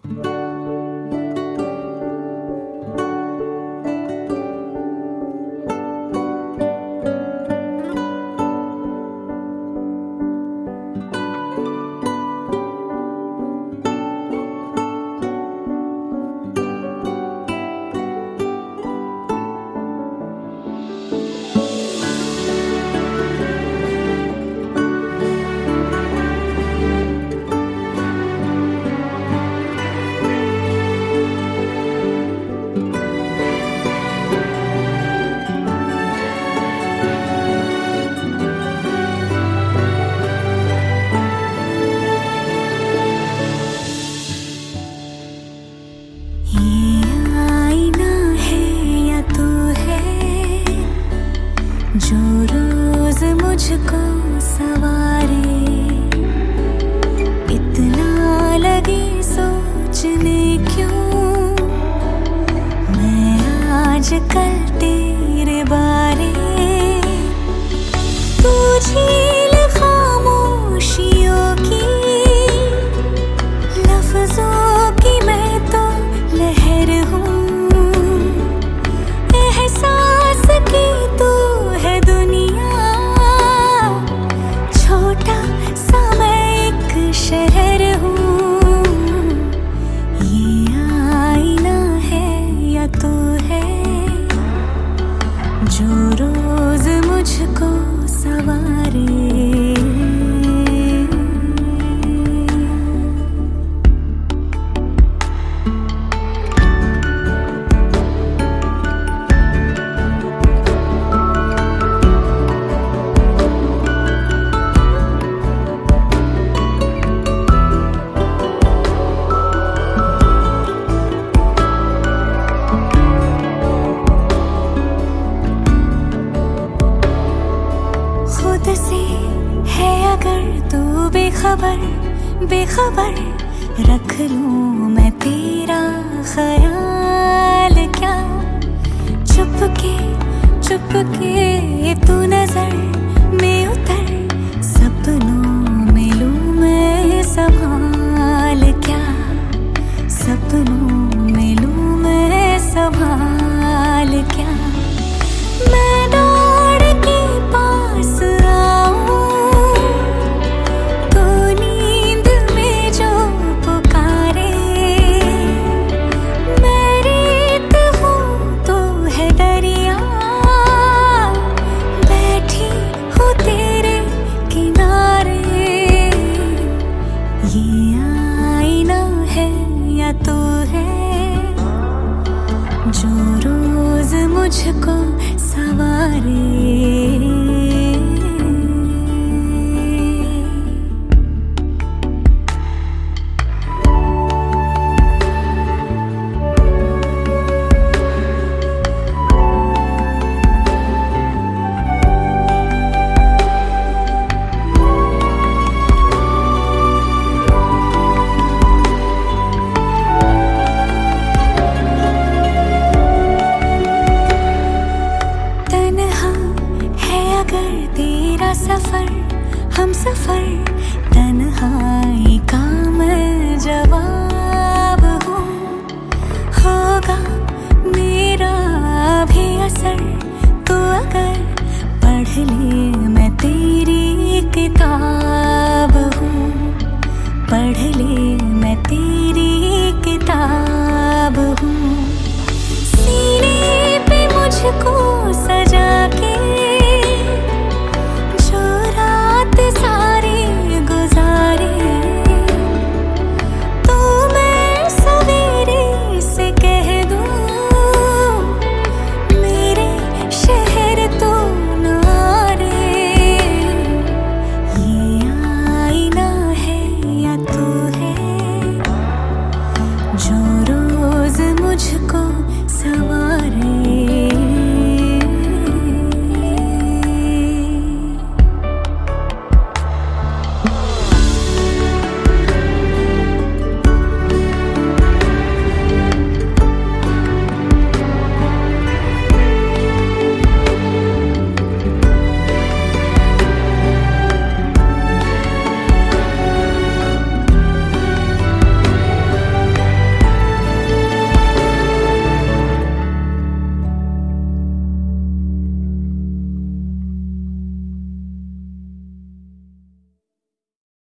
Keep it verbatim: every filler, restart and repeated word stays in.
जो रोज मुझको सवारे, इतना लगे सोचने क्यों मैं आजकल तेरे बारे। तू झील खामोशियों की, लफ्जों की मैं तो लहर हूँ, एहसास की तू है दुनिया, छोटा सा मैं एक शहर हूँ। ये आईना है या तू है जो रोज मुझको सवारे। खुद से है अगर तू बेखबर बेखबर, रख लूं मैं तेरा ख्याल क्या। चुपके चुपके तू नजर में उतर, सपनों में लूं मैं संभाल क्या। सपनों में लूं मैं संभाल क्या। मैं दौड़ के पास तू है जो रोज मुझको सवारे। तेरा सफर हम सफर, तन्हाई का मैं जवाब हूँ। होगा मेरा भी असर तो अगर पढ़ ले मैं तेरी किताब हूँ। पढ़ ले मैं तेरी किताब हूँ। सीने पे मुझको सजा के सारे गुजारे, तो मैं सवेरे से कह दूं मेरे शहर तो नारे। ये आईना है या तू है जो रोज मुझको